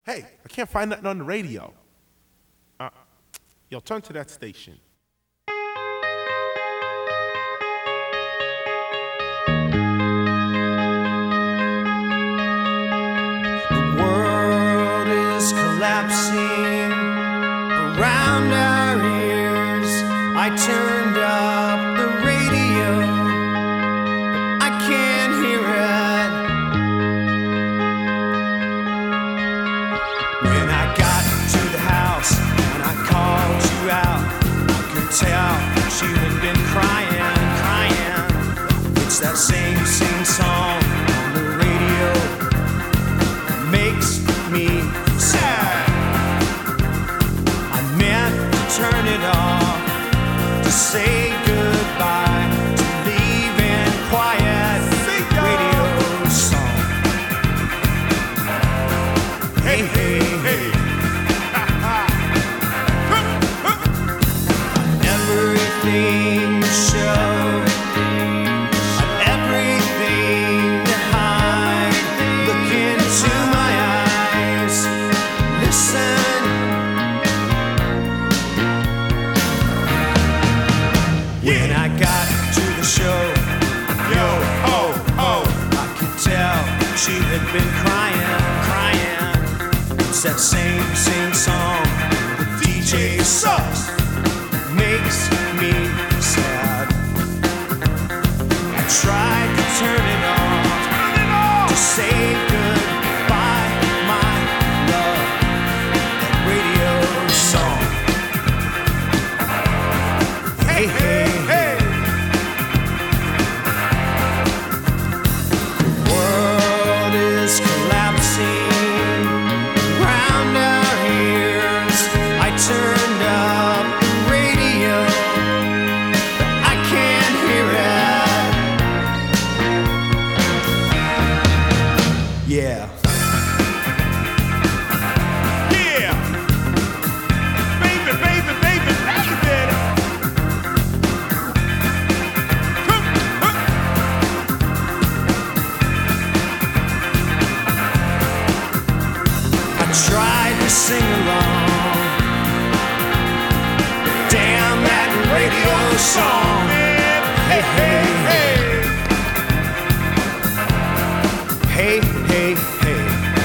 Hey, I can't find nothing on the radio. Yo, turn to that station. The world is collapsing around our ears. I turned up the radio, but I can't hear it. When I got to the house and I called you out, I could tell that you had been crying, crying. It's that same song on the radio that makes me sad. I meant to turn it off, to say goodbye, to leave in quiet radio song. Hey, hey, hey. Everything to show, everything to hide. Look into my eyes, listen. When I got to the show, I could tell she had been crying, crying. It's that same song. The DJ sucks, makes me sad. I tried to turn it off, to say goodbye, my love. That radio song. Hey, hey, hey. The world is collapsing around our ears. I turned up the radio, but I can't hear it. Yeah. Yeah! Baby, baby, baby, baby! I tried to sing along. Damn that radio song. Hey, hey, hey. Hey, hey, hey.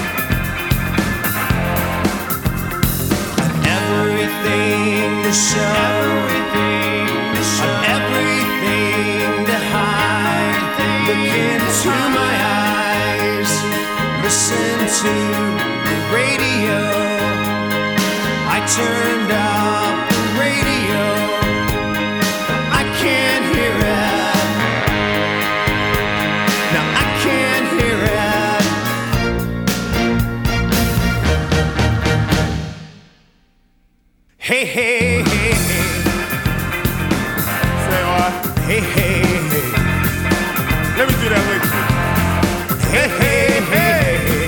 I've everything to show, I've everything to hide. Look into my eyes, listen to the radio. I turned up the radio, I can't hear it. Now I can't hear it. Hey, hey, hey, hey. Say what? Hey, hey, hey. Let me do that with you. Hey, hey, hey, hey.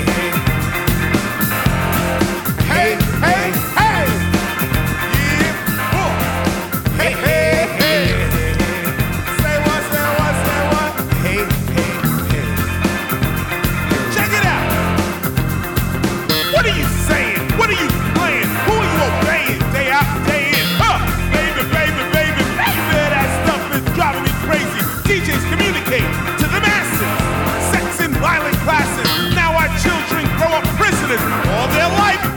Hey, hey, hey! Yeah! Oh. Hey, hey, hey! Say what, say what, say what? Hey, hey, hey. Check it out! What are you saying? What are you playing? Who are you obeying day after day in? Baby, baby, baby, baby, that stuff is driving me crazy. DJs communicate to the masses. Sex and violent classes. Now our children grow up prisoners all their life.